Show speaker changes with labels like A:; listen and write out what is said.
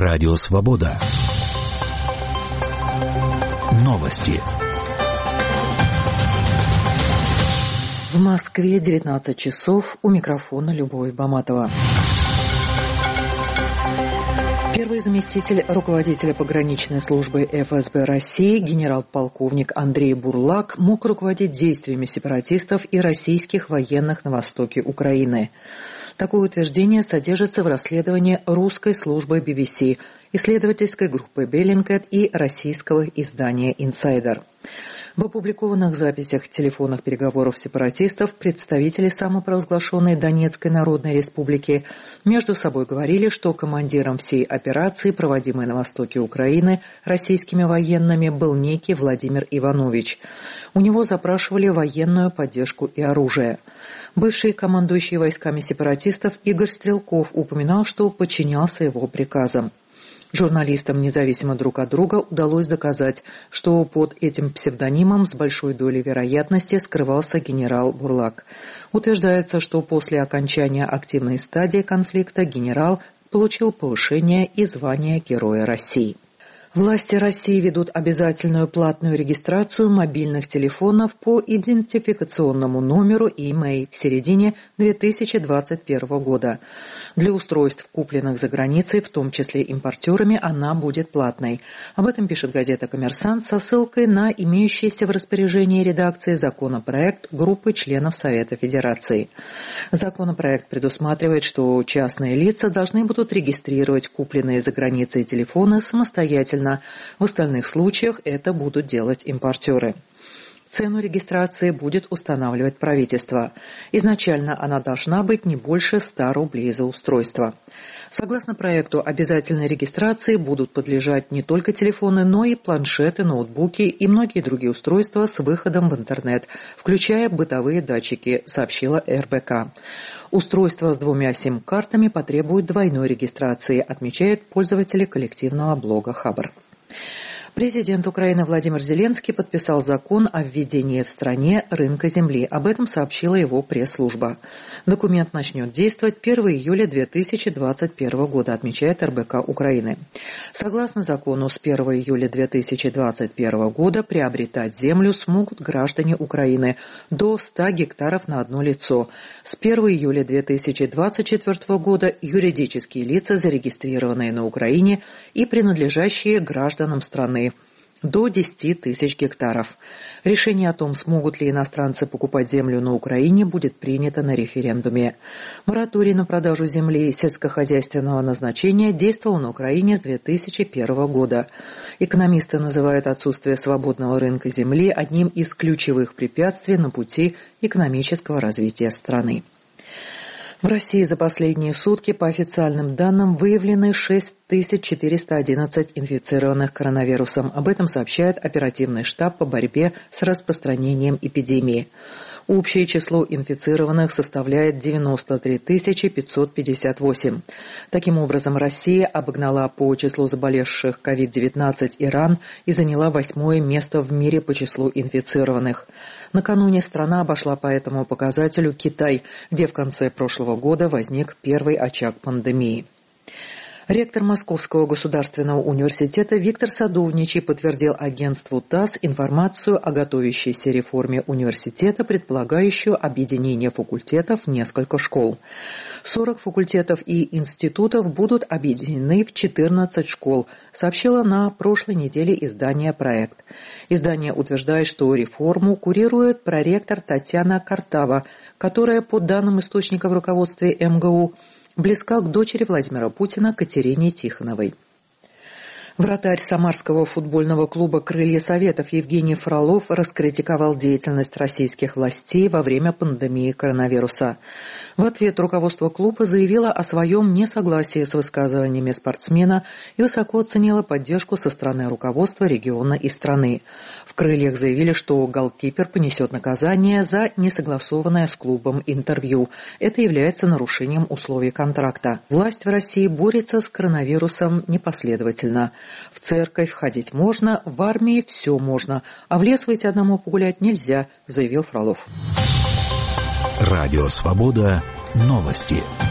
A: Радио Свобода. Новости.
B: В Москве 19 часов. У микрофона Любовь Баматова. Первый заместитель руководителя пограничной службы ФСБ России генерал-полковник Андрей Бурлак мог руководить действиями сепаратистов и российских военных на востоке Украины. Такое утверждение содержится в расследовании русской службы BBC, исследовательской группы Bellingcat и российского издания «Инсайдер». В опубликованных записях телефонных переговоров сепаратистов представители самопровозглашенной Донецкой Народной Республики между собой говорили, что командиром всей операции, проводимой на востоке Украины российскими военными, был некий Владимир Иванович. У него запрашивали военную поддержку и оружие. Бывший командующий войсками сепаратистов Игорь Стрелков упоминал, что подчинялся его приказам. Журналистам, независимо друг от друга, удалось доказать, что под этим псевдонимом с большой долей вероятности скрывался генерал Бурлак. Утверждается, что после окончания активной стадии конфликта генерал получил повышение и звание Героя России. Власти России ведут обязательную платную регистрацию мобильных телефонов по идентификационному номеру ИМЕИ в середине 2021 года. Для устройств, купленных за границей, в том числе импортерами, она будет платной. Об этом пишет газета «Коммерсант» со ссылкой на имеющийся в распоряжении редакции законопроект группы членов Совета Федерации. Законопроект предусматривает, что частные лица должны будут регистрировать купленные за границей телефоны самостоятельно. В остальных случаях это будут делать импортеры. Цену регистрации будет устанавливать правительство. Изначально она должна быть не больше 100 рублей за устройство. Согласно проекту, обязательной регистрации будут подлежать не только телефоны, но и планшеты, ноутбуки и многие другие устройства с выходом в интернет, включая бытовые датчики, сообщила РБК. Устройства с 2 сим-картами потребуют двойной регистрации, отмечают пользователи коллективного блога «Хабр». Президент Украины Владимир Зеленский подписал закон о введении в стране рынка земли. Об этом сообщила его пресс-служба. Документ начнет действовать 1 июля 2021 года, отмечает РБК Украины. Согласно закону, с 1 июля 2021 года приобретать землю смогут граждане Украины до 100 гектаров на одно лицо. С 1 июля 2024 года юридические лица, зарегистрированные на Украине и принадлежащие гражданам страны, до 10 тысяч гектаров. Решение о том, смогут ли иностранцы покупать землю на Украине, будет принято на референдуме. Мораторий на продажу земли сельскохозяйственного назначения действовал на Украине с 2001 года. Экономисты называют отсутствие свободного рынка земли одним из ключевых препятствий на пути экономического развития страны. В России за последние сутки, по официальным данным, выявлены 6411 инфицированных коронавирусом. Об этом сообщает оперативный штаб по борьбе с распространением эпидемии. Общее число инфицированных составляет 93 558. Таким образом, Россия обогнала по числу заболевших COVID-19 Иран и заняла 8-е место в мире по числу инфицированных. Накануне страна обошла по этому показателю Китай, где в конце прошлого года возник первый очаг пандемии. Ректор Московского государственного университета Виктор Садовничий подтвердил агентству ТАСС информацию о готовящейся реформе университета, предполагающую объединение факультетов в несколько школ. 40 факультетов и институтов будут объединены в 14 школ, сообщило на прошлой неделе издание «Проект». Издание утверждает, что реформу курирует проректор Татьяна Картава, которая, по данным источника в руководстве МГУ, близка к дочери Владимира Путина Катерине Тихоновой. Вратарь самарского футбольного клуба «Крылья Советов» Евгений Фролов раскритиковал деятельность российских властей во время пандемии коронавируса. В ответ руководство клуба заявило о своем несогласии с высказываниями спортсмена и высоко оценило поддержку со стороны руководства региона и страны. В «Крыльях» заявили, что голкипер понесет наказание за несогласованное с клубом интервью. Это является нарушением условий контракта. Власть в России борется с коронавирусом непоследовательно. В церковь ходить можно, в армии все можно, а в лес выйти одному погулять нельзя, заявил Фролов.
A: Радио Свобода. Новости.